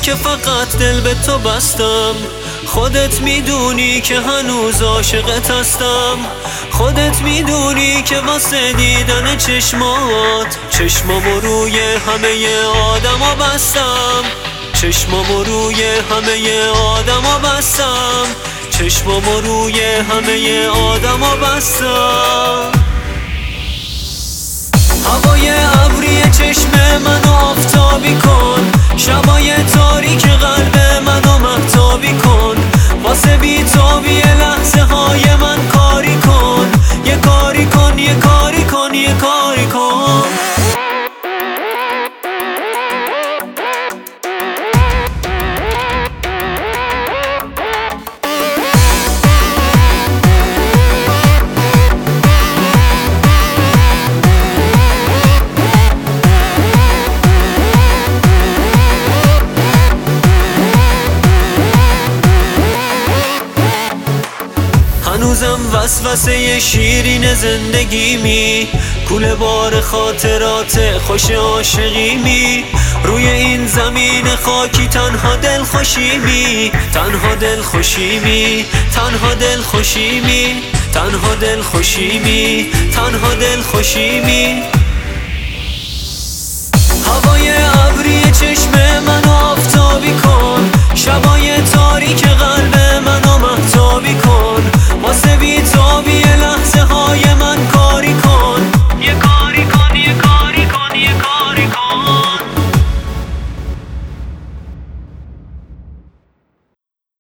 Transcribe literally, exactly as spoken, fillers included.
که فقط دل به تو بستم. خودت میدونی که هنوز عاشقت هستم. خودت میدونی که واسه دیدن چشمات چشمامو روی همه آدما بستم. چشمامو روی همه آدما بستم. چشمامو روی همه آدما بستم. هوای ابری چشم منو آفتابی کن. شبای تاریک قلب منو مهتابی کن. واسه بی‌تابی لحظه های من کاری کن. یه کاری کن یه کاری کن یه کاری کن. هنوزم وسوسه شیرین زندگیمی، کوله بار خاطرات خوش عاشقیمی. روی این زمین خاکی تنها دل خوشیمی. تنها دل خوشیمی. تنها دل خوشیمی. تنها دل خوشیمی. تنها دل خوشیمی. هوای ابری چشم منو آفتابی کن. شبای تاریک قلب منو مهتابی کن. واسه بی‌تابی